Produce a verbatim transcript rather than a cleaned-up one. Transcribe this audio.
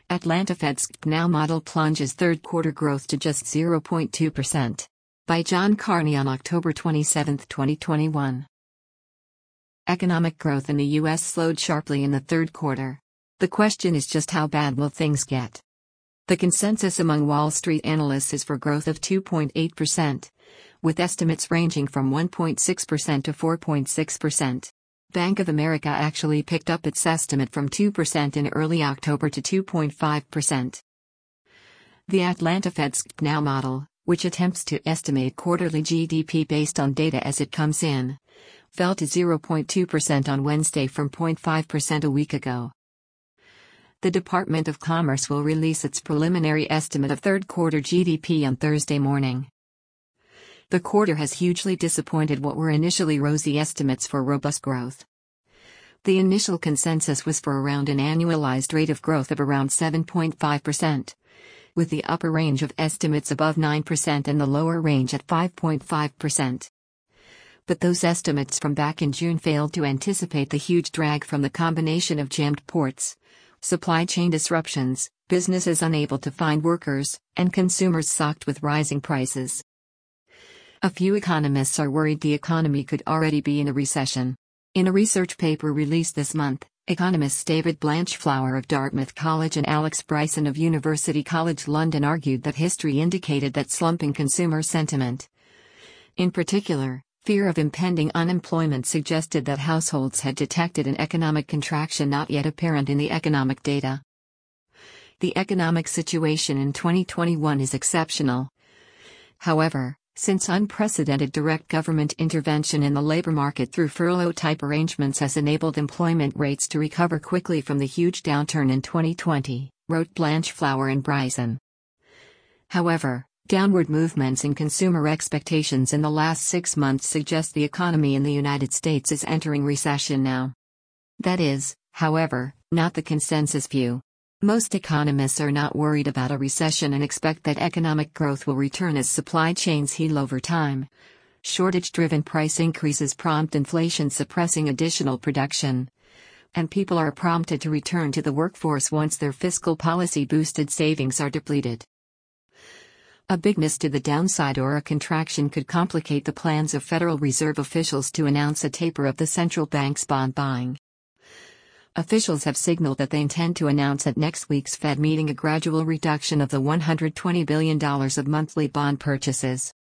Atlanta Fed's now model plunges third quarter growth to just zero point two percent. By John Carney on October twenty-seventh, twenty twenty-one. Economic growth in the U S slowed sharply in the third quarter. The question is just how bad will things get? The consensus among Wall Street analysts is for growth of two point eight percent, with estimates ranging from one point six percent to four point six percent. Bank of America actually picked up its estimate from two percent in early October to two point five percent. The Atlanta Fed's now model, which attempts to estimate quarterly G D P based on data as it comes in, fell to zero point two percent on Wednesday from zero point five percent a week ago. The Department of Commerce will release its preliminary estimate of third quarter G D P on Thursday morning. The quarter has hugely disappointed what were initially rosy estimates for robust growth. The initial consensus was for around an annualized rate of growth of around seven point five percent, with the upper range of estimates above nine percent and the lower range at five point five percent. But those estimates from back in June failed to anticipate the huge drag from the combination of jammed ports, supply chain disruptions, businesses unable to find workers, and consumers socked with rising prices. A few economists are worried the economy could already be in a recession. In a research paper released this month, economists David Blanchflower of Dartmouth College and Alex Bryson of University College London argued that history indicated that slumping consumer sentiment, in particular, fear of impending unemployment, suggested that households had detected an economic contraction not yet apparent in the economic data. The economic situation in twenty twenty-one is exceptional. However, since unprecedented direct government intervention in the labor market through furlough-type arrangements has enabled employment rates to recover quickly from the huge downturn in twenty twenty, wrote Blanchflower and Bryson. However, downward movements in consumer expectations in the last six months suggest the economy in the United States is entering recession now. That is, however, not the consensus view. Most economists are not worried about a recession and expect that economic growth will return as supply chains heal over time. Shortage-driven price increases prompt inflation, suppressing additional production, and people are prompted to return to the workforce once their fiscal policy-boosted savings are depleted. A big miss to the downside or a contraction could complicate the plans of Federal Reserve officials to announce a taper of the central bank's bond buying. Officials have signaled that they intend to announce at next week's Fed meeting a gradual reduction of the one hundred twenty billion dollars of monthly bond purchases.